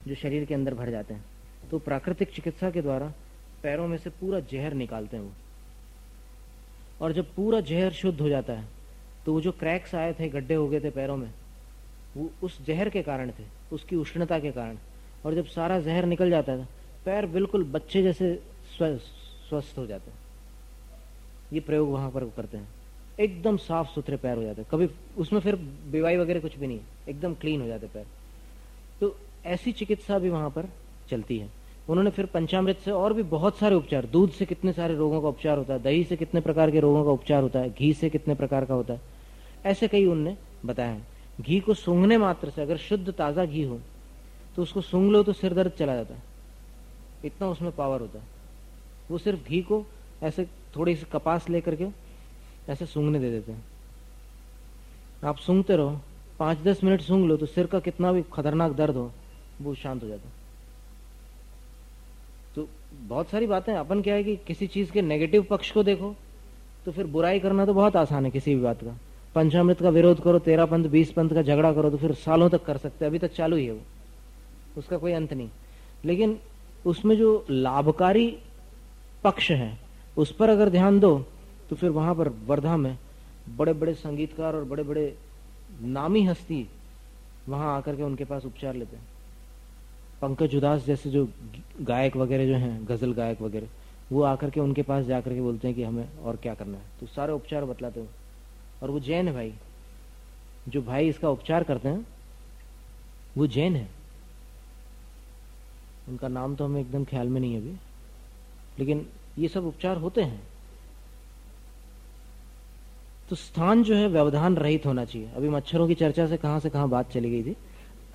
जो शरीर के अंदर भर जाते हैं। तो प्राकृतिक चिकित्सा के द्वारा पैरों में से पूरा जहर निकालते हैं वो, और जब पूरा जहर शुद्ध हो जाता है तो वो जो क्रैक्स आए थे, गड्ढे हो गए थे पैरों में, वो उस जहर के कारण थे, उसकी उष्णता के कारण। और जब सारा जहर निकल जाता था, पैर बिल्कुल बच्चे जैसे स्वस्थ हो जाते हैं। ये प्रयोग वहां पर करते हैं, एकदम साफ सुथरे पैर हो जाते हैं, कभी उसमें फिर बीवाई वगैरह कुछ भी नहीं, एकदम क्लीन हो जाते पैर। तो ऐसी चिकित्सा भी वहां पर चलती है। उन्होंने फिर पंचामृत से और भी बहुत सारे उपचार, दूध से कितने सारे रोगों का उपचार होता है, दही से कितने प्रकार के रोगों का उपचार होता है, घी से कितने प्रकार का होता है, ऐसे कई उनने बताया है। घी को सूंघने मात्र से, अगर शुद्ध ताजा घी हो तो उसको सूंघ लो तो सिर दर्द चला जाता है, इतना उसमें पावर होता है। वो सिर्फ घी को ऐसे थोड़ी सी कपास लेकर के ऐसे सूंघने दे देते हैं। आप सूंघते रहो, 5-10 मिनट सूंघ लो तो सिर का कितना भी खतरनाक दर्द हो वो शांत हो जाता है। तो बहुत सारी बातें, अपन क्या है कि किसी चीज के नेगेटिव पक्ष को देखो तो फिर बुराई करना तो बहुत आसान है किसी भी बात का। पंचामृत का विरोध करो, 13 पंथ 20 पंथ का झगड़ा करो तो फिर सालों तक कर सकते हैं, अभी तक चालू ही है वो, उसका कोई अंत नहीं। लेकिन उसमें जो लाभकारी पक्ष है उस पर अगर ध्यान दो तो फिर वहां पर वर्धा में बड़े बड़े संगीतकार और बड़े बड़े नामी हस्ती वहां आकर के उनके पास उपचार लेते हैं। पंकज उदास जैसे जो गायक वगैरह जो हैं, गजल गायक वगैरह, वो आकर के उनके पास जाकर के बोलते हैं कि हमें और क्या करना है, तो सारे उपचार बतलाते हो। और वो जैन है भाई, जो भाई इसका उपचार करते हैं वो जैन है। उनका नाम तो हमें एकदम ख्याल में नहीं है अभी, लेकिन ये सब उपचार होते हैं। तो स्थान जो है व्यवधान रहित होना चाहिए। अभी मच्छरों की चर्चा से कहां बात चली गई थी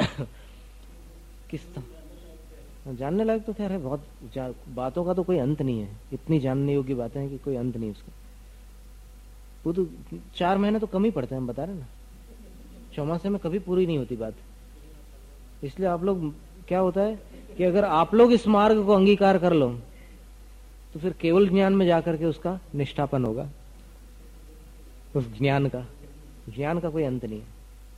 किस जानने लायक तो खैर है बहुत, बातों का तो कोई अंत नहीं है, इतनी जानने योग्य बातें हैं कि कोई अंत नहीं उसका। वो तो 4 महीने तो कम ही पड़ते हैं, हम बता रहे ना, चौमासे में कभी पूरी नहीं होती बात। इसलिए आप लोग, क्या होता है कि अगर आप लोग इस मार्ग को अंगीकार कर लो तो फिर केवल ज्ञान में जाकर के उसका निष्ठापन होगा, उस ज्ञान का कोई अंत नहीं है।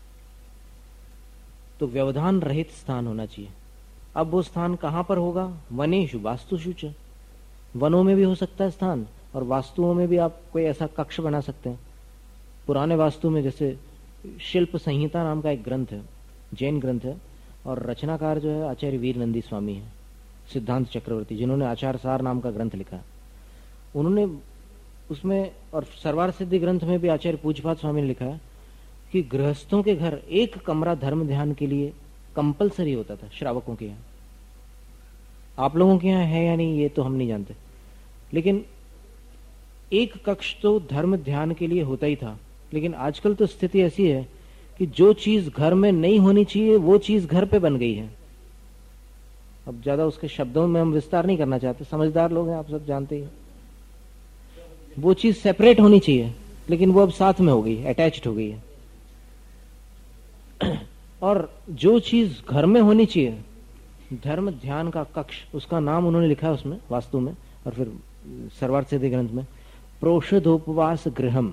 तो व्यवधान रहित स्थान होना चाहिए। अब वो स्थान कहां पर होगा? वनेषु वास्तुषु च, वनों में भी हो सकता है स्थान, और वास्तुओं में भी आप कोई ऐसा कक्ष बना सकते हैं। पुराने वास्तु में जैसे शिल्प संहिता नाम का एक ग्रंथ है, जैन ग्रंथ है, और रचनाकार जो है आचार्य वीर नंदी स्वामी है, सिद्धांत चक्रवर्ती, जिन्होंने आचार सार नाम का ग्रंथ लिखा है। उन्होंने उसमें, और सरवार सिद्धि ग्रंथ में भी आचार्य पूज्यपाद स्वामी ने लिखा है कि गृहस्थों के घर एक कमरा धर्म ध्यान के लिए कंपलसरी होता था, श्रावकों के यहाँ। आप लोगों के यहाँ है या नहीं ये तो हम नहीं जानते, लेकिन एक कक्ष तो धर्म ध्यान के लिए होता ही था। लेकिन आजकल तो स्थिति ऐसी है कि जो चीज घर में नहीं होनी चाहिए वो चीज घर पे बन गई है। अब ज्यादा उसके शब्दों में हम विस्तार नहीं करना चाहते, समझदार लोग हैं, आप सब जानते ही। वो चीज सेपरेट होनी चाहिए लेकिन वो अब साथ में हो गई, अटैच्ड हो गई है। और जो चीज घर में होनी चाहिए, धर्म ध्यान का कक्ष, उसका नाम उन्होंने लिखा है उसमें वास्तु में, और फिर सरवार सिद्धि ग्रंथ में प्रोषदोपवास गृहम।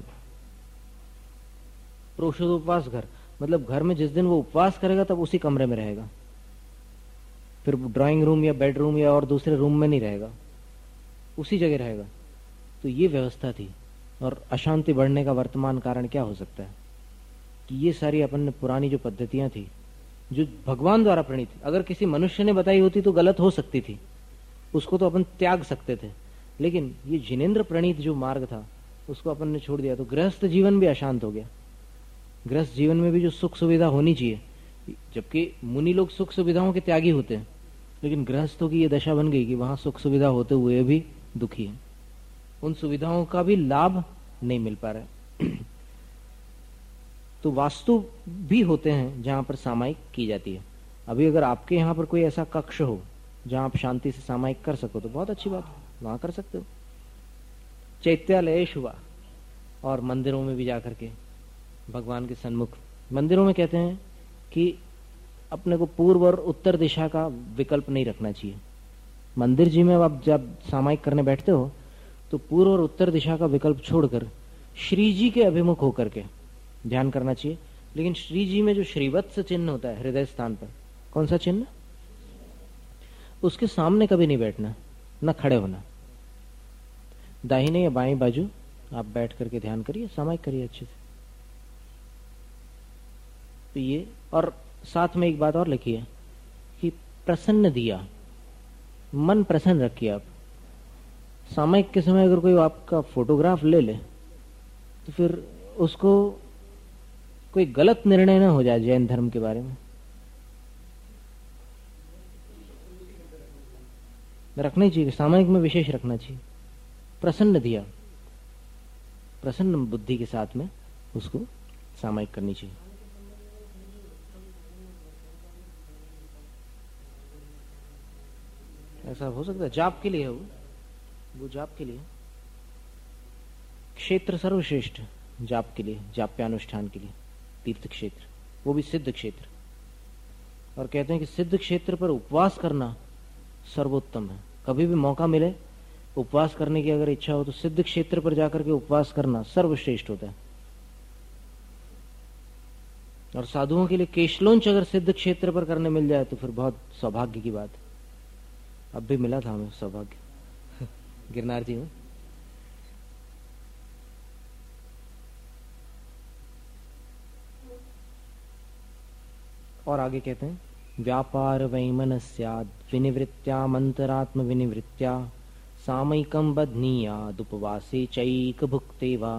प्रोषदोपवास घर मतलब घर में जिस दिन वो उपवास करेगा तब उसी कमरे में रहेगा, फिर ड्राइंग रूम या बेडरूम या और दूसरे रूम में नहीं रहेगा, उसी जगह रहेगा। तो ये व्यवस्था थी। और अशांति बढ़ने का वर्तमान कारण क्या हो सकता है कि ये सारी अपन ने पुरानी जो पद्धतियां थी जो भगवान द्वारा प्रणीत, अगर किसी मनुष्य ने बताई होती तो गलत हो सकती थी, उसको तो अपन त्याग सकते थे, लेकिन ये जिनेन्द्र प्रणीत जो मार्ग था उसको अपन ने छोड़ दिया, तो गृहस्थ जीवन भी अशांत हो गया। गृहस्थ जीवन में भी जो सुख सुविधा होनी चाहिए, जबकि मुनि लोग सुख सुविधाओं के त्यागी होते हैं, लेकिन गृहस्थों की ये दशा बन गई कि वहां सुख सुविधा होते हुए भी दुखी है, उन सुविधाओं का भी लाभ नहीं मिल पा रहा है। तो वास्तु भी होते हैं जहां पर सामायिक की जाती है। अभी अगर आपके यहाँ पर कोई ऐसा कक्ष हो जहां आप शांति से सामायिक कर सको तो बहुत अच्छी बात है, वहां कर सकते हो। चैत्यालयेषु वा, और मंदिरों में भी जाकर के भगवान के सन्मुख, मंदिरों में कहते हैं कि अपने को पूर्व और उत्तर दिशा का विकल्प नहीं रखना चाहिए। मंदिर जी में आप जब सामायिक करने बैठते हो तो पूर्व और उत्तर दिशा का विकल्प छोड़कर श्री जी के अभिमुख होकर के ध्यान करना चाहिए। लेकिन श्री जी में जो श्रीवत्स चिन्ह होता है हृदय स्थान पर, कौन सा चिन्ह? उसके सामने कभी नहीं बैठना, न खड़े होना। दाहिने या बाएं बाजू आप बैठ करके ध्यान करिए, सामायिक करिए अच्छे से। तो ये, और साथ में एक बात और लिखिए कि प्रसन्न दिया, मन प्रसन्न रखिए आप। सामायिक के समय अगर कोई आपका फोटोग्राफ ले ले तो फिर उसको कोई गलत निर्णय ना हो जाए जैन धर्म के बारे में। रखना ही चाहिए, सामायिक में विशेष रखना चाहिए। प्रसन्न दिया, प्रसन्न बुद्धि के साथ में उसको सामायिक करनी चाहिए। ऐसा हो सकता है, जाप के लिए है वो जाप के लिए। क्षेत्र सर्वश्रेष्ठ जाप के लिए, जाप्यानुष्ठान के लिए तीर्थ क्षेत्र, वो भी सिद्ध क्षेत्र। और कहते हैं कि सिद्ध क्षेत्र पर उपवास करना सर्वोत्तम है। कभी भी मौका मिले उपवास करने की अगर इच्छा हो तो सिद्ध क्षेत्र पर जाकर के उपवास करना सर्वश्रेष्ठ होता है। और साधुओं के लिए केशलोंच अगर सिद्ध क्षेत्र पर करने मिल जाए तो फिर बहुत सौभाग्य की बात है। अब भी मिला था हमें सौभाग्य गिरनार जी में। और आगे कहते हैं व्यापार वैमनस्याद् विनिवृत्त्यामन्तरात्म विनिवृत्त्या सामयिकं बध्नीयादुपवासे चैक भुक्ते वा।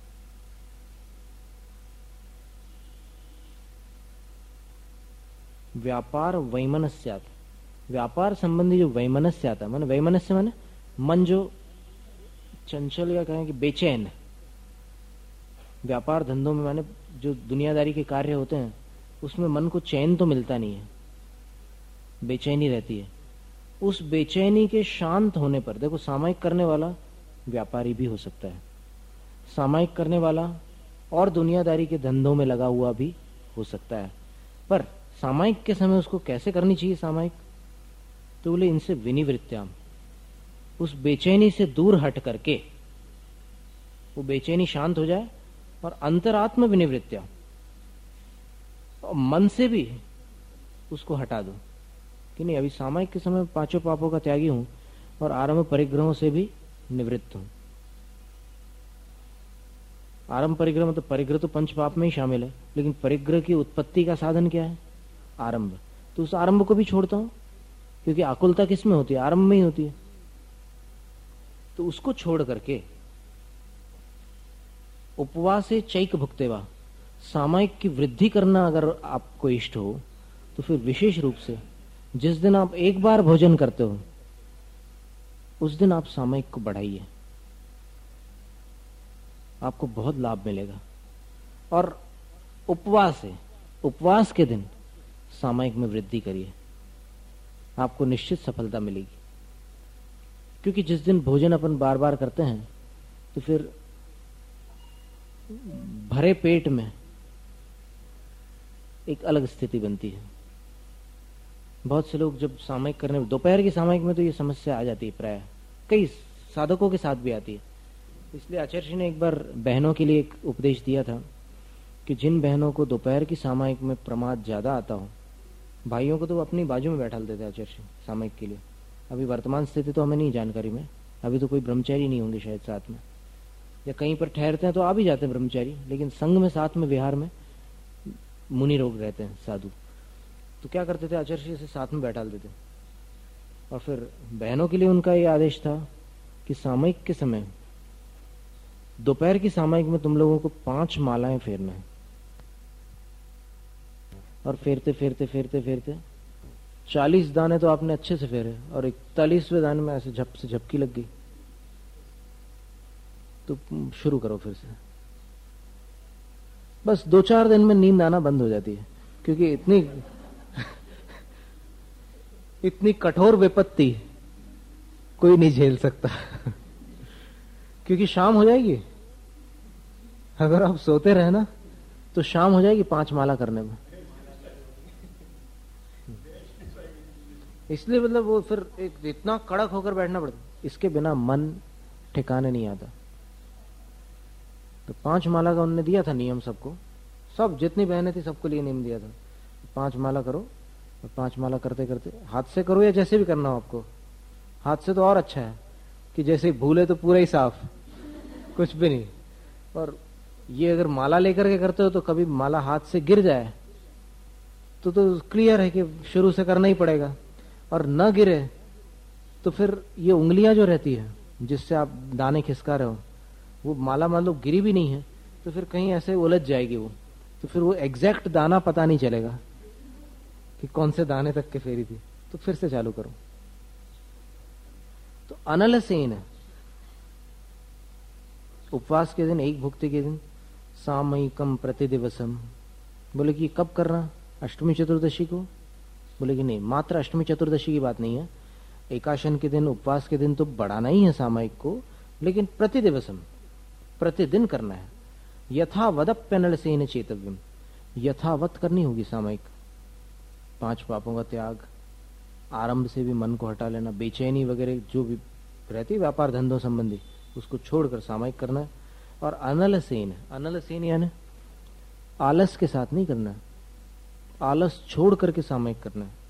व्यापार वैमनस्यात्, व्यापार संबंधी जो वैमनस्य आता है, माने वैमनस्य माने मन जो चंचल या कहें कि बेचैन। व्यापार धंधों में माने जो दुनियादारी के कार्य होते हैं उसमें मन को चैन तो मिलता नहीं है, बेचैनी रहती है। उस बेचैनी के शांत होने पर, देखो सामायिक करने वाला व्यापारी भी हो सकता है, सामायिक करने वाला और दुनियादारी के धंधों में लगा हुआ भी हो सकता है। पर सामायिक के समय उसको कैसे करनी चाहिए सामायिक? तो बोले इनसे विनिवृत्त्याम, उस बेचैनी से दूर हट करके वो बेचैनी शांत हो जाए। और अंतरात्म विनिवृत्त्या, मन से भी उसको हटा दो कि नहीं अभी सामायिक के समय पांचों पापों का त्यागी हूं और आरंभ परिग्रहों से भी निवृत्त हूं। आरंभ परिग्रह मतलब परिग्रह तो पंच पाप में ही शामिल है, लेकिन परिग्रह की उत्पत्ति का साधन क्या है? आरंभ। तो उस आरंभ को भी छोड़ता हूं, क्योंकि आकुलता किसमें होती है? आरंभ में ही होती है। तो उसको छोड़ करके उपवास चैक भुक्तेवा, सामायिक की वृद्धि करना अगर आपको इष्ट हो तो फिर विशेष रूप से जिस दिन आप एक बार भोजन करते हो उस दिन आप सामायिक को बढ़ाइए, आपको बहुत लाभ मिलेगा। और उपवास है, उपवास के दिन सामायिक में वृद्धि करिए, आपको निश्चित सफलता मिलेगी। क्योंकि जिस दिन भोजन अपन बार बार करते हैं तो फिर भरे पेट में एक अलग स्थिति बनती है। बहुत से लोग जब सामायिक करने, दोपहर की सामायिक में तो ये समस्या आ जाती है, प्राय कई साधकों के साथ भी आती है। इसलिए आचार्य जी ने एक बार बहनों के लिए एक उपदेश दिया था कि जिन बहनों को दोपहर की सामायिक में प्रमाद ज्यादा आता हो, भाइयों को तो अपनी बाजू में बैठा देते आचार्य जी सामायिक के लिए। अभी वर्तमान स्थिति तो हमें नहीं जानकारी में, अभी तो कोई ब्रह्मचारी नहीं होंगे शायद साथ में, या कहीं पर ठहरते हैं तो आ भी जाते हैं ब्रह्मचारी, लेकिन संघ में साथ में विहार में मुनि लोग रहते हैं, साधु। तो क्या करते थे, आचार्य जी से साथ में बैठा देते। और फिर बहनों के लिए उनका ये आदेश था कि सामायिक के समय, दोपहर की सामायिक में तुम लोगों को 5 मालाएं फेरना है। और फेरते फेरते फेरते फेरते 40 दाने तो आपने अच्छे से फेरे और 41वें दाने में ऐसे झप से झपकी लग गई। तो शुरू करो फिर से। बस 2-4 दिन में नींद आना बंद हो जाती है, क्योंकि इतनी कठोर विपत्ति कोई नहीं झेल सकता क्योंकि शाम हो जाएगी, अगर आप सोते रहे ना तो शाम हो जाएगी 5 माला करने में। इसलिए मतलब वो फिर एक इतना कड़क होकर बैठना पड़ता, इसके बिना मन ठिकाने नहीं आता। तो 5 माला का उन्होंने दिया था नियम सबको, सब जितनी बहनें थी सबको लिए नियम दिया था, 5 माला करो और 5 माला करते करते हाथ से करो या जैसे भी करना हो आपको, हाथ से तो और अच्छा है कि जैसे भूले तो पूरा ही साफ, कुछ भी नहीं। और ये अगर माला लेकर के करते हो तो कभी माला हाथ से गिर जाए तो क्लियर है कि शुरू से करना ही पड़ेगा, और न गिरे तो फिर ये उंगलियां जो रहती है जिससे आप दाने खिसका रहे हो, वो माला मान लो गिरी भी नहीं है तो फिर कहीं ऐसे उलझ जाएगी वो, तो फिर वो एग्जैक्ट दाना पता नहीं चलेगा कि कौन से दाने तक के फेरी थी। तो फिर से चालू करो। तो अनलसेन है, उपवास के दिन, एक भुक्ति के दिन, सामयिकम प्रतिदिवसम। बोले कि कब करना, अष्टमी चतुर्दशी को? बोले कि नहीं, मात्र अष्टमी चतुर्दशी की बात नहीं है, एकाशन के दिन, उपवास के दिन तो बढ़ाना ही है सामयिक को, लेकिन प्रतिदिवसम, प्रतिदिन करना है। यथावदप्यनलसेन चेतव्यम, यथावत करनी होगी सामयिक। 5 पापों का त्याग, आरंभ से भी मन को हटा लेना, बेचैनी वगैरह जो भी रहती है व्यापार धंधों संबंधी, उसको छोड़कर सामयिक करना है। और अनलसेन, अनलसेन यानी आलस के साथ नहीं करना है, आलस छोड़ करके सामयिक करना है।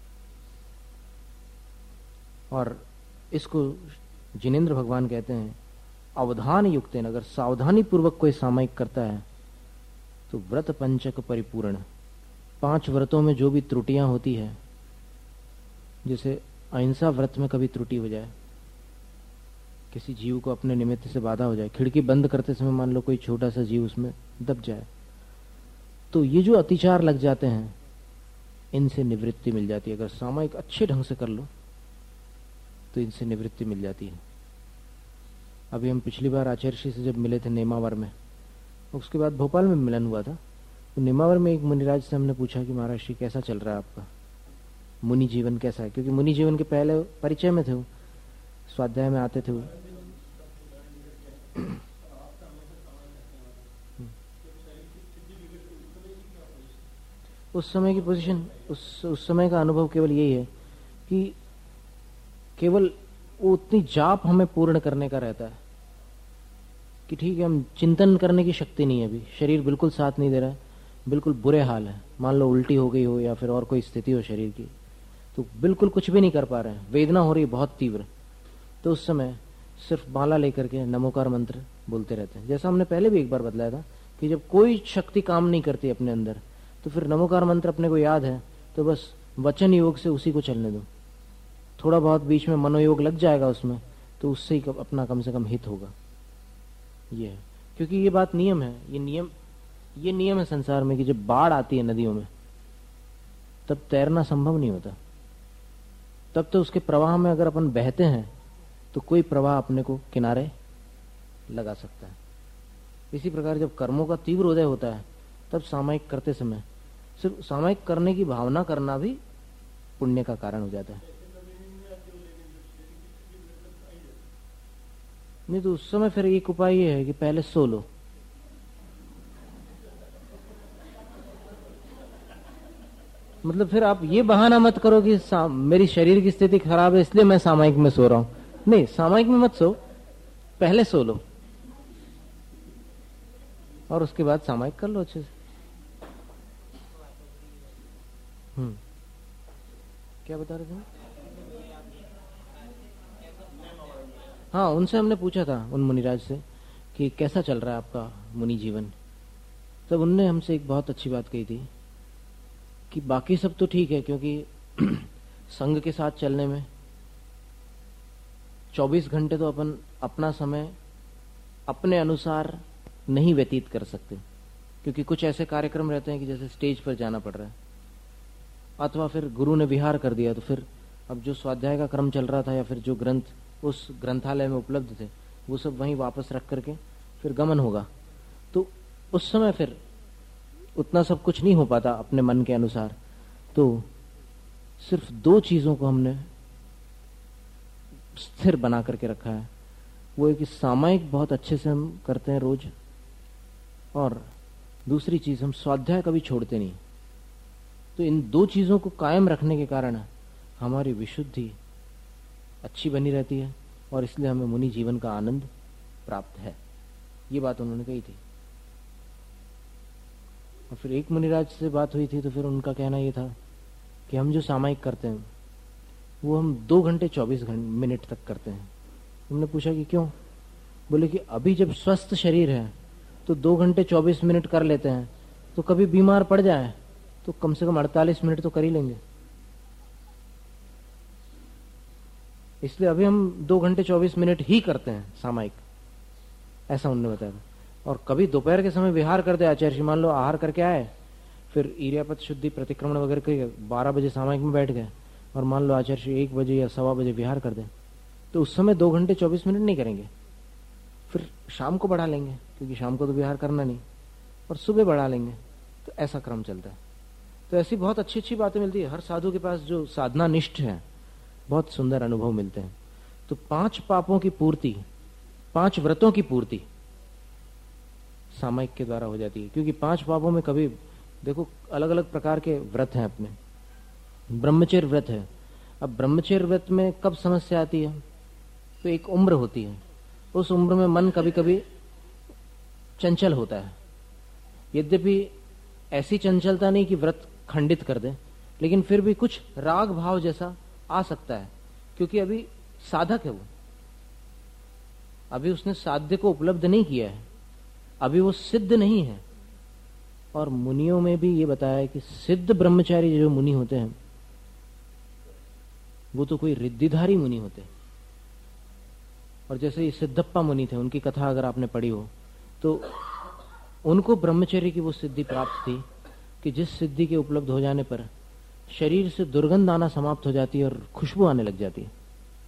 और इसको जिनेन्द्र भगवान कहते हैं अवधान युक्त, अगर सावधानी पूर्वक कोई सामयिक करता है तो व्रत पंचक परिपूर्ण, 5 व्रतों में जो भी त्रुटियां होती है, जैसे अहिंसा व्रत में कभी त्रुटि हो जाए, किसी जीव को अपने निमित्त से बाधा हो जाए, खिड़की बंद करते समय मान लो कोई छोटा सा जीव उसमें दब जाए, तो ये जो अतिचार लग जाते हैं इनसे निवृत्ति मिल जाती है। अगर सामयिक अच्छे ढंग से कर लो तो इनसे निवृत्ति मिल जाती है। अभी हम पिछली बार आचार्य से जब मिले थे नेमावर में, उसके बाद भोपाल में मिलन हुआ था, तो नेमावर में एक मुनिराज से हमने पूछा कि महाराज श्री कैसा चल रहा है आपका मुनि जीवन, कैसा है? क्योंकि मुनि जीवन के पहले परिचय में थे वो, स्वाध्याय में आते थे वो। उस समय की पोजीशन, उस समय का अनुभव केवल यही है कि केवल वो उतनी जाप हमें पूर्ण करने का रहता है कि ठीक है, हम चिंतन करने की शक्ति नहीं है, अभी शरीर बिल्कुल साथ नहीं दे रहा है, बिल्कुल बुरे हाल है, मान लो उल्टी हो गई हो या फिर और कोई स्थिति हो शरीर की, तो बिल्कुल कुछ भी नहीं कर पा रहे हैं, वेदना हो रही है बहुत तीव्र, तो उस समय सिर्फ माला लेकर के नमोकार मंत्र बोलते रहते हैं। जैसा हमने पहले भी एक बार बतलाया था कि जब कोई शक्ति काम नहीं करती अपने अंदर, तो फिर नमोकार मंत्र अपने को याद है तो बस वचन योग से उसी को चलने दो, थोड़ा बहुत बीच में मनोयोग लग जाएगा उसमें, तो उससे ही अपना कम से कम हित होगा। ये है, क्योंकि ये बात नियम है, ये नियम है संसार में कि जब बाढ़ आती है नदियों में तब तैरना संभव नहीं होता, तब तो उसके प्रवाह में अगर अपन बहते हैं तो कोई प्रवाह अपने को किनारे लगा सकता है। इसी प्रकार जब कर्मों का तीव्र उदय होता है तब सामयिक करते समय सिर्फ सामयिक करने की भावना करना भी पुण्य का कारण हो जाता है। नहीं तो उस समय फिर एक उपाय ये है कि पहले सो लो, मतलब फिर आप ये बहाना मत करो कि मेरी शरीर की स्थिति खराब है इसलिए मैं सामयिक में सो रहा हूं। नहीं, सामयिक में मत सो, पहले सो लो और उसके बाद सामयिक कर लो अच्छे से। क्या बता रहे थे? हाँ, उनसे हमने पूछा था, उन मुनिराज से, कि कैसा चल रहा है आपका मुनि जीवन। तब उनने हमसे एक बहुत अच्छी बात कही थी कि बाकी सब तो ठीक है, क्योंकि संघ के साथ चलने में 24 घंटे तो अपन अपना समय अपने अनुसार नहीं व्यतीत कर सकते, क्योंकि कुछ ऐसे कार्यक्रम रहते हैं कि जैसे स्टेज पर जाना पड़ रहा है, अथवा फिर गुरु ने विहार कर दिया तो फिर अब जो स्वाध्याय का क्रम चल रहा था या फिर जो ग्रंथ उस ग्रंथालय में उपलब्ध थे वो सब वहीं वापस रख करके फिर गमन होगा, तो उस समय फिर उतना सब कुछ नहीं हो पाता अपने मन के अनुसार। तो सिर्फ 2 चीजों को हमने स्थिर बना करके रखा है, वो है कि सामयिक बहुत अच्छे से हम करते हैं रोज, और दूसरी चीज हम स्वाध्याय कभी छोड़ते नहीं। तो इन 2 चीजों को कायम रखने के कारण हमारी विशुद्धि अच्छी बनी रहती है और इसलिए हमें मुनि जीवन का आनंद प्राप्त है। ये बात उन्होंने कही थी। और फिर एक मुनिराज से बात हुई थी तो फिर उनका कहना ये था कि हम जो सामायिक करते हैं वो हम 2 घंटे 24 मिनट तक करते हैं। हमने पूछा कि क्यों? बोले कि अभी जब स्वस्थ शरीर है तो 2 घंटे 24 मिनट कर लेते हैं, तो कभी बीमार पड़ जाए तो कम से कम 48 मिनट तो कर ही लेंगे। इसलिए अभी हम 2 घंटे 24 मिनट ही करते हैं सामायिक, ऐसा उन्होंने बताया। और कभी दोपहर के समय विहार करते आचार्य जी, मान लो आहार करके आए, फिर ईर्यापत शुद्धि प्रतिक्रमण वगैरह के 12 बजे सामायिक में बैठ गए, और मान लो आचार्य जी 1 बजे या 1:15 बजे विहार कर दें, तो उस समय 2 घंटे 24 मिनट नहीं करेंगे, फिर शाम को बढ़ा लेंगे, क्योंकि शाम को तो विहार करना नहीं, और सुबह बढ़ा लेंगे। तो ऐसा क्रम चलता है। तो ऐसी बहुत अच्छी अच्छी बातें मिलती है। हर साधु के पास जो साधना निष्ठ है, बहुत सुंदर अनुभव मिलते हैं। तो 5 पापों की पूर्ति, 5 व्रतों की पूर्ति सामायिक के द्वारा हो जाती है। क्योंकि 5 पापों में कभी देखो अलग अलग प्रकार के व्रत हैं अपने। ब्रह्मचर्य व्रत है। अब ब्रह्मचर्य व्रत में कब समस्या आती है? तो एक उम्र होती है, उस उम्र में मन कभी कभी चंचल होता है। यद्यपि ऐसी चंचलता नहीं कि व्रत खंडित कर दे, लेकिन फिर भी कुछ राग भाव जैसा आ सकता है, क्योंकि अभी साधक है वो, अभी उसने साध्य को उपलब्ध नहीं किया है, अभी वो सिद्ध नहीं है। और मुनियों में भी ये बताया है कि सिद्ध ब्रह्मचारी जो मुनि होते हैं वो तो कोई रिद्धिधारी मुनि होते हैं। और जैसे ये सिद्धप्पा मुनि थे, उनकी कथा अगर आपने पढ़ी हो तो उनको ब्रह्मचर्य की वो सिद्धि प्राप्त थी कि जिस सिद्धि के उपलब्ध हो जाने पर शरीर से दुर्गंध आना समाप्त हो जाती है और खुशबू आने लग जाती है।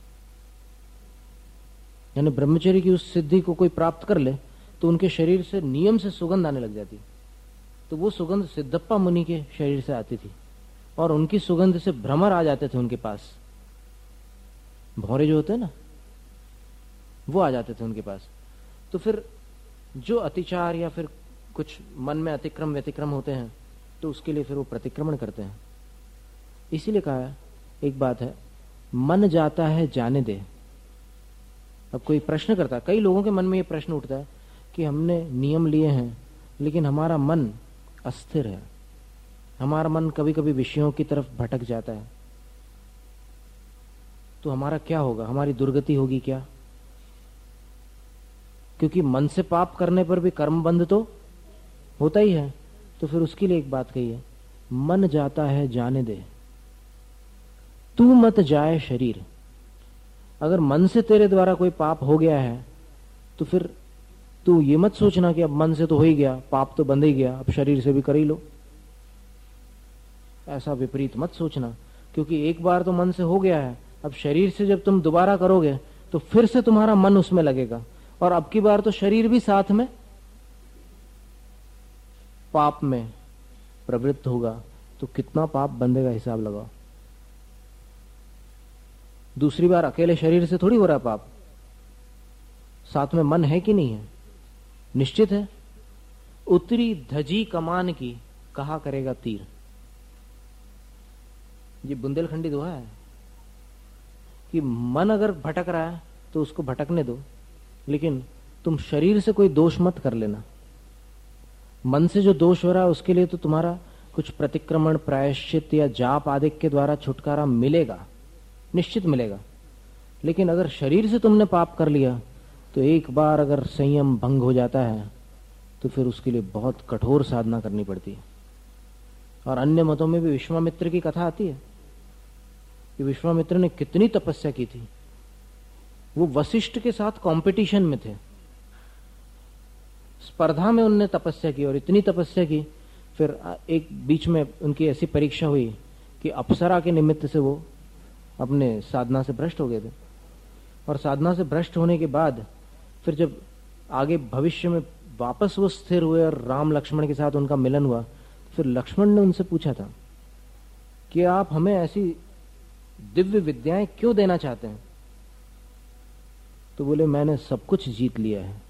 यानी ब्रह्मचर्य की उस सिद्धि को कोई प्राप्त कर ले तो उनके शरीर से नियम से सुगंध आने लग जाती है। तो वो सुगंध सिद्धप्पा मुनि के शरीर से आती थी, और उनकी सुगंध से भ्रमर आ जाते थे उनके पास। भौरे जो होते हैं ना, वो आ जाते थे उनके पास। तो फिर जो अतिचार या फिर कुछ मन में अतिक्रम व्यतिक्रम होते हैं, तो उसके लिए फिर वो प्रतिक्रमण करते हैं। इसीलिए कहा है, एक बात है, मन जाता है जाने दे। अब कोई प्रश्न करता है, कई लोगों के मन में ये प्रश्न उठता है कि हमने नियम लिए हैं लेकिन हमारा मन अस्थिर है, हमारा मन कभी कभी विषयों की तरफ भटक जाता है, तो हमारा क्या होगा? हमारी दुर्गति होगी क्या? क्योंकि मन से पाप करने पर भी कर्म बंध तो होता ही है। तो फिर उसके लिए एक बात कही है, मन जाता है जाने दे, तू मत जाए शरीर। अगर मन से तेरे द्वारा कोई पाप हो गया है तो फिर तू ये मत सोचना कि अब मन से तो हो ही गया, पाप तो बंध ही गया, अब शरीर से भी कर ही लो। ऐसा विपरीत मत सोचना, क्योंकि एक बार तो मन से हो गया है, अब शरीर से जब तुम दोबारा करोगे तो फिर से तुम्हारा मन उसमें लगेगा, और अब की बार तो शरीर भी साथ में पाप में प्रवृत्त होगा। तो कितना पाप बंधेगा, हिसाब लगाओ। दूसरी बार अकेले शरीर से थोड़ी हो रहा पाप, साथ में मन है कि नहीं है? निश्चित है। उतरी धजी कमान की, कहा करेगा तीर। ये बुंदेलखंडी दोहा है कि मन अगर भटक रहा है तो उसको भटकने दो, लेकिन तुम शरीर से कोई दोष मत कर लेना। मन से जो दोष हो रहा है उसके लिए तो तुम्हारा कुछ प्रतिक्रमण, प्रायश्चित या जाप आदि के द्वारा छुटकारा मिलेगा, निश्चित मिलेगा। लेकिन अगर शरीर से तुमने पाप कर लिया तो एक बार अगर संयम भंग हो जाता है तो फिर उसके लिए बहुत कठोर साधना करनी पड़ती है। और अन्य मतों में भी विश्वामित्र की कथा आती है कि विश्वामित्र ने कितनी तपस्या की थी। वो वशिष्ठ के साथ कंपटीशन में थे, स्पर्धा में उनने तपस्या की, और इतनी तपस्या की, फिर एक बीच में उनकी ऐसी परीक्षा हुई कि अप्सरा के निमित्त से वो अपने साधना से भ्रष्ट हो गए थे। और साधना से भ्रष्ट होने के बाद फिर जब आगे भविष्य में वापस वो स्थिर हुए और राम लक्ष्मण के साथ उनका मिलन हुआ, फिर लक्ष्मण ने उनसे पूछा था कि आप हमें ऐसी दिव्य विद्याएं क्यों देना चाहते हैं? तो बोले, मैंने सब कुछ जीत लिया है,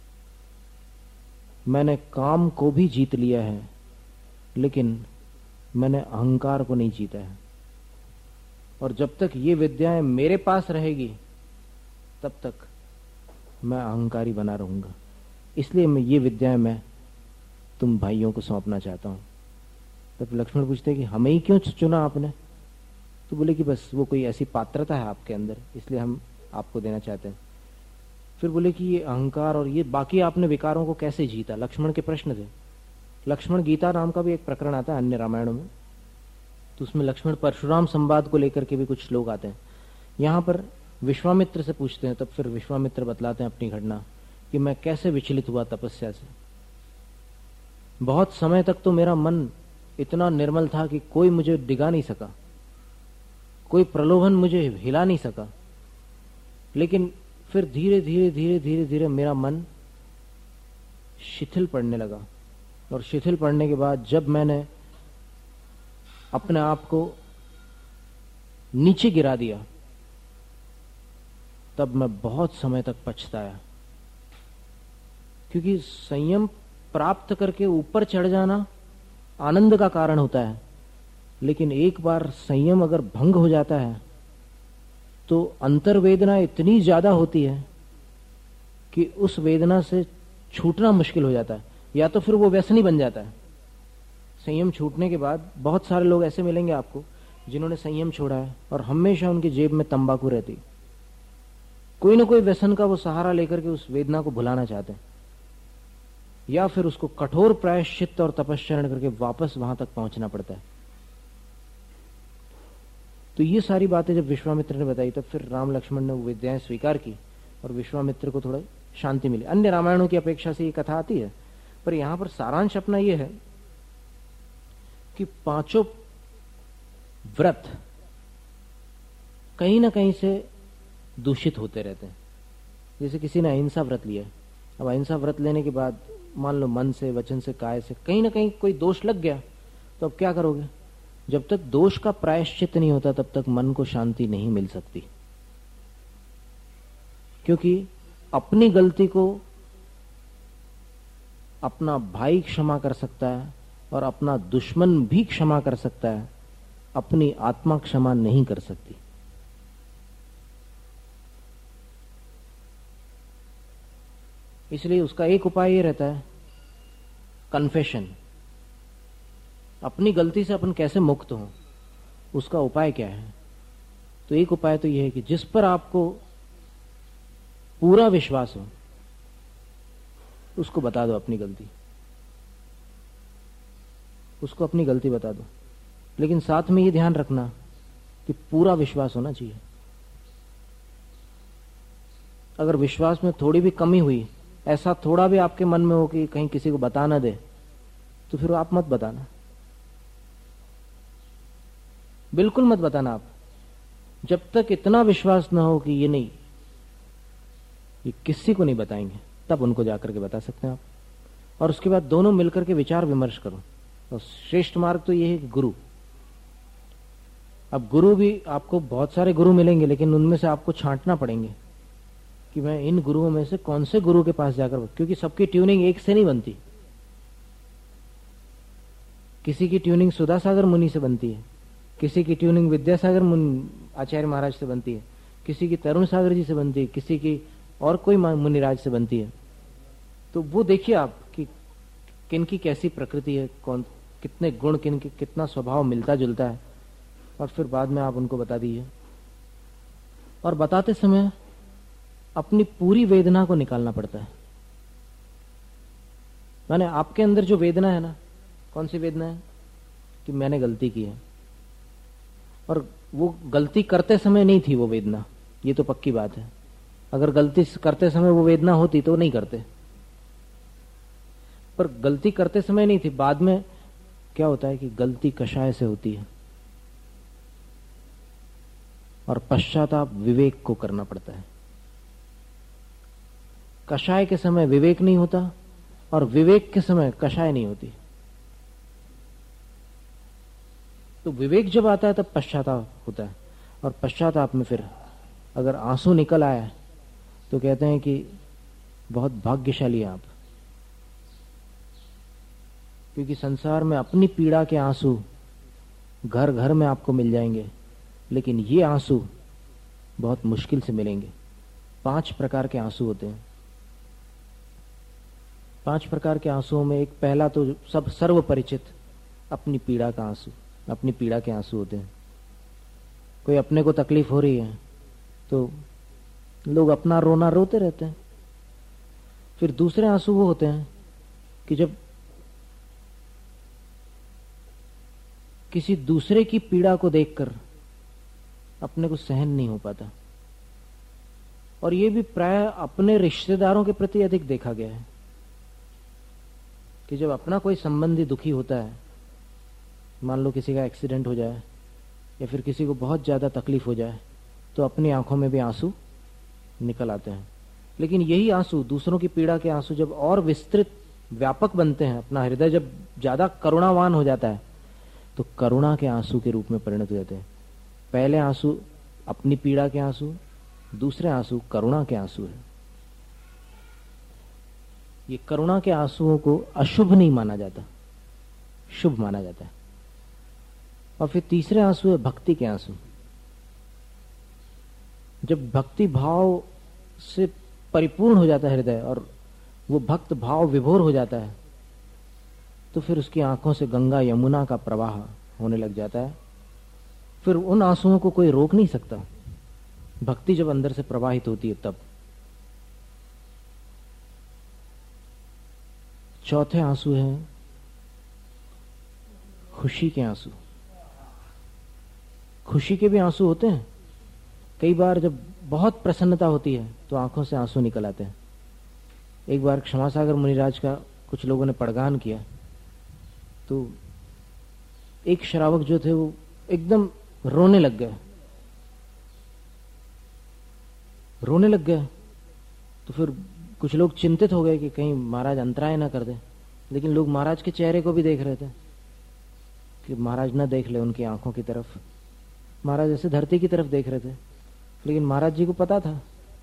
मैंने काम को भी जीत लिया है, लेकिन मैंने अहंकार को नहीं जीता है। और जब तक ये विद्याएं मेरे पास रहेगी तब तक मैं अहंकारी बना रहूंगा। इसलिए मैं ये विद्याएं मैं तुम भाइयों को सौंपना चाहता हूं। तब लक्ष्मण पूछते कि हमें ही क्यों चुना आपने? तो बोले कि बस वो कोई ऐसी पात्रता है आपके अंदर, इसलिए हम आपको देना चाहते हैं। फिर बोले कि ये अहंकार और ये बाकी आपने विकारों को कैसे जीता? लक्ष्मण के प्रश्न थे। लक्ष्मण गीता नाम का भी एक प्रकरण आता है अन्य रामायणों में, तो उसमें लक्ष्मण परशुराम संवाद को लेकर के भी कुछ श्लोक आते हैं। यहां पर विश्वामित्र से पूछते हैं, तब फिर विश्वामित्र बतलाते हैं अपनी घटना कि मैं कैसे विचलित हुआ तपस्या से। बहुत समय तक तो मेरा मन इतना निर्मल था कि कोई मुझे डिगा नहीं सका, कोई प्रलोभन मुझे हिला नहीं सका। लेकिन फिर धीरे धीरे धीरे धीरे धीरे मेरा मन शिथिल पड़ने लगा, और शिथिल पड़ने के बाद जब मैंने अपने आप को नीचे गिरा दिया, तब मैं बहुत समय तक पछताया। क्योंकि संयम प्राप्त करके ऊपर चढ़ जाना आनंद का कारण होता है, लेकिन एक बार संयम अगर भंग हो जाता है तो अंतर्वेदना इतनी ज्यादा होती है कि उस वेदना से छूटना मुश्किल हो जाता है, या तो फिर वो व्यसनी बन जाता है। संयम छूटने के बाद बहुत सारे लोग ऐसे मिलेंगे आपको जिन्होंने संयम छोड़ा है और हमेशा उनकी जेब में तंबाकू रहती, कोई ना कोई व्यसन का वो सहारा लेकर के उस वेदना को भुलाना चाहते हैं, या फिर उसको कठोर प्रायश्चित और तपस्या करके वापस वहां तक पहुंचना पड़ता है। तो ये सारी बातें जब विश्वामित्र ने बताई, तब फिर राम लक्ष्मण ने वो विद्याएं स्वीकार की और विश्वामित्र को थोड़ा शांति मिली। अन्य रामायणों की अपेक्षा से ये कथा आती है, पर यहां पर सारांश अपना ये है कि पांचों व्रत कहीं ना कहीं से दूषित होते रहते हैं। जैसे किसी ने अहिंसा व्रत लिया, अब अहिंसा व्रत लेने के बाद मान लो मन से, वचन से, काय से कहीं ना कहीं कोई दोष लग गया, तो अब क्या करोगे? जब तक दोष का प्रायश्चित नहीं होता तब तक मन को शांति नहीं मिल सकती। क्योंकि अपनी गलती को अपना भाई क्षमा कर सकता है और अपना दुश्मन भी क्षमा कर सकता है, अपनी आत्मा क्षमा नहीं कर सकती। इसलिए उसका एक उपाय ये रहता है, कन्फेशन। अपनी गलती से अपन कैसे मुक्त हो, उसका उपाय क्या है? तो एक उपाय तो यह है कि जिस पर आपको पूरा विश्वास हो उसको बता दो अपनी गलती, उसको अपनी गलती बता दो। लेकिन साथ में ये ध्यान रखना कि पूरा विश्वास होना चाहिए। अगर विश्वास में थोड़ी भी कमी हुई, ऐसा थोड़ा भी आपके मन में हो कि कहीं किसी को बता ना दे, तो फिर आप मत बताना, बिल्कुल मत बताना। आप जब तक इतना विश्वास ना हो कि ये नहीं, ये किसी को नहीं बताएंगे, तब उनको जाकर के बता सकते हैं आप। और उसके बाद दोनों मिलकर के विचार विमर्श करो। और श्रेष्ठ मार्ग तो ये है कि गुरु, अब गुरु भी आपको बहुत सारे गुरु मिलेंगे, लेकिन उनमें से आपको छांटना पड़ेंगे कि मैं इन गुरुओं में से कौन से गुरु के पास जाकर, क्योंकि सबकी ट्यूनिंग एक से नहीं बनती। किसी की ट्यूनिंग सुधासागर मुनि से बनती है, किसी की ट्यूनिंग विद्यासागर आचार्य महाराज से बनती है, किसी की तरुण सागर जी से बनती है, किसी की और कोई मुनिराज से बनती है। तो वो देखिए आप कि किनकी कैसी प्रकृति है, कौन कितने गुण, किनकी कितना स्वभाव मिलता जुलता है, और फिर बाद में आप उनको बता दीजिए। और बताते समय अपनी पूरी वेदना को निकालना पड़ता है। माने आपके अंदर जो वेदना है ना, कौन सी वेदना है? कि मैंने गलती की है, और वो गलती करते समय नहीं थी वो वेदना, ये तो पक्की बात है। अगर गलती करते समय वो वेदना होती तो नहीं करते, पर गलती करते समय नहीं थी। बाद में क्या होता है कि गलती कषाय से होती है, और पश्चाताप विवेक को करना पड़ता है। कषाय के समय विवेक नहीं होता, और विवेक के समय कषाय नहीं होती। तो विवेक जब आता है तब पश्चाताप होता है, और पश्चाताप में फिर अगर आंसू निकल आया तो कहते हैं कि बहुत भाग्यशाली हैं आप, क्योंकि संसार में अपनी पीड़ा के आंसू घर घर में आपको मिल जाएंगे, लेकिन ये आंसू बहुत मुश्किल से मिलेंगे। 5 प्रकार के आंसू होते हैं। 5 प्रकार के आंसुओं में एक पहला तो सब सर्व परिचित अपनी पीड़ा का आंसू, अपनी पीड़ा के आंसू होते हैं। कोई अपने को तकलीफ हो रही है तो लोग अपना रोना रोते रहते हैं। फिर दूसरे आंसू वो होते हैं कि जब किसी दूसरे की पीड़ा को देखकर अपने को सहन नहीं हो पाता। और ये भी प्राय अपने रिश्तेदारों के प्रति अधिक देखा गया है कि जब अपना कोई संबंधी दुखी होता है, मान लो किसी का एक्सीडेंट हो जाए या फिर किसी को बहुत ज्यादा तकलीफ हो जाए, तो अपनी आंखों में भी आंसू निकल आते हैं। लेकिन यही आंसू, दूसरों की पीड़ा के आंसू, जब और विस्तृत व्यापक बनते हैं, अपना हृदय जब ज्यादा करुणावान हो जाता है, तो करुणा के आंसू के रूप में परिणत हो जाते हैं। पहले आंसू अपनी पीड़ा के आंसू, दूसरे आंसू करुणा के आंसू है। ये करुणा के आंसुओं को अशुभ नहीं माना जाता, शुभ माना जाता है। और फिर तीसरे आंसू है भक्ति के आंसू। जब भक्ति भाव से परिपूर्ण हो जाता है हृदय और वो भक्त भाव विभोर हो जाता है, तो फिर उसकी आंखों से गंगा यमुना का प्रवाह होने लग जाता है। फिर उन आंसुओं को कोई रोक नहीं सकता। भक्ति जब अंदर से प्रवाहित होती है तब। चौथे आंसू हैं खुशी के आंसू। खुशी के भी आंसू होते हैं। कई बार जब बहुत प्रसन्नता होती है तो आंखों से आंसू निकल आते हैं। एक बार क्षमासागर मुनिराज का कुछ लोगों ने पड़गान किया, तो एक श्रावक जो थे वो एकदम रोने लग गए। तो फिर कुछ लोग चिंतित हो गए कि कहीं महाराज अंतराय ना कर दे। लेकिन लोग महाराज के चेहरे को भी देख रहे थे कि महाराज ना देख ले उनकी आंखों की तरफ। महाराज ऐसे धरती की तरफ देख रहे थे, लेकिन महाराज जी को पता था।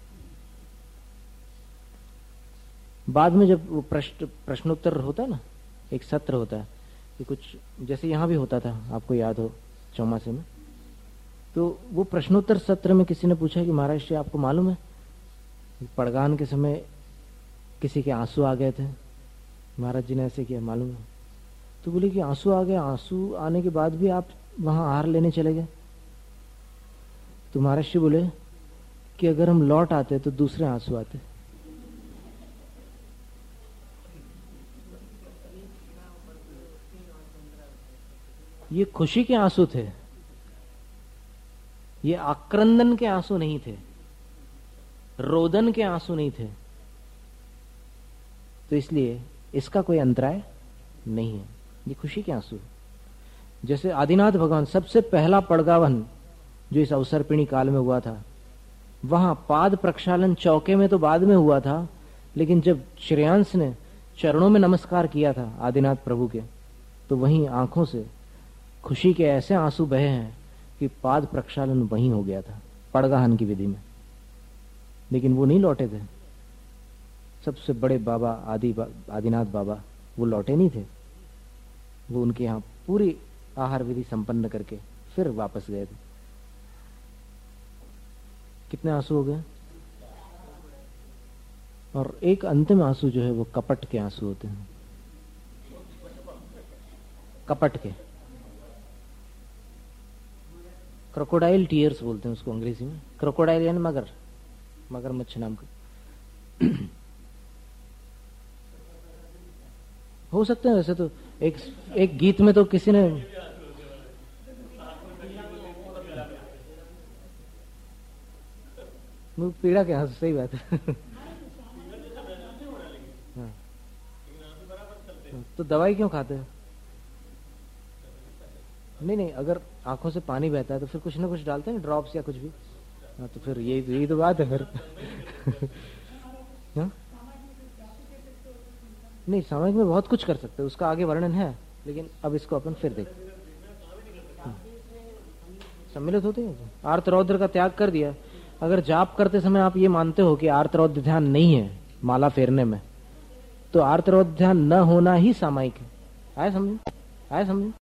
बाद में जब वो प्रश्नोत्तर होता है ना, एक सत्र होता है कि कुछ जैसे यहां भी होता था, आपको याद हो चौमासे में, तो वो प्रश्नोत्तर सत्र में किसी ने पूछा कि महाराज जी आपको मालूम है पड़गान के समय किसी के आंसू आ गए थे, महाराज जी ने ऐसे किया, मालूम है? तो बोले कि आंसू आ गए, आंसू आने के बाद भी आप वहां आहार लेने चले गए। तो महाराज जी बोले कि अगर हम लौट आते तो दूसरे आंसू आते। ये खुशी के आंसू थे, ये आक्रंदन के आंसू नहीं थे, रोदन के आंसू नहीं थे। तो इसलिए इसका कोई अंतराय नहीं है, ये खुशी के आंसू। जैसे आदिनाथ भगवान सबसे पहला पड़गावन जो इस अवसर्पिणी काल में हुआ था, वहां पाद प्रक्षालन चौके में तो बाद में हुआ था, लेकिन जब श्रेयांश ने चरणों में नमस्कार किया था आदिनाथ प्रभु के, तो वहीं आंखों से खुशी के ऐसे आंसू बहे हैं कि पाद प्रक्षालन वहीं हो गया था पड़गाहन की विधि में। लेकिन वो नहीं लौटे थे। सबसे बड़े बाबा आदिनाथ बाबा वो लौटे नहीं थे। वो उनके यहाँ पूरी आहार विधि संपन्न करके फिर वापस गए थे। कितने आंसू हो गए? और एक अंतिम आंसू जो है वो कपट के आंसू होते हैं। कपट के, क्रोकोडाइल टीयर्स बोलते हैं उसको अंग्रेजी में। क्रोकोडाइल यानी मगरमच्छ नाम का हो सकते हैं। वैसे तो एक गीत में तो किसी ने वो पीड़ा के आंसू, सही बात है। हाँ। तो दवाई क्यों खाते हैं? नहीं, अगर आंखों से पानी बहता है तो फिर कुछ ना कुछ डालते हैं, ड्रॉप्स या कुछ भी। हाँ, तो फिर यही तो बात है फिर। हाँ? नहीं, सामाजिक में बहुत कुछ कर सकते हैं, उसका आगे वर्णन है, लेकिन अब इसको अपन फिर देखें। सम्मिलित होते हैं, आर्त रौद्र का त्याग कर दिया। अगर जाप करते समय आप ये मानते हो कि आर्त रौद्र ध्यान नहीं है माला फेरने में, तो आर्त रौद्र ध्यान न होना ही सामायिक है। आया समझ?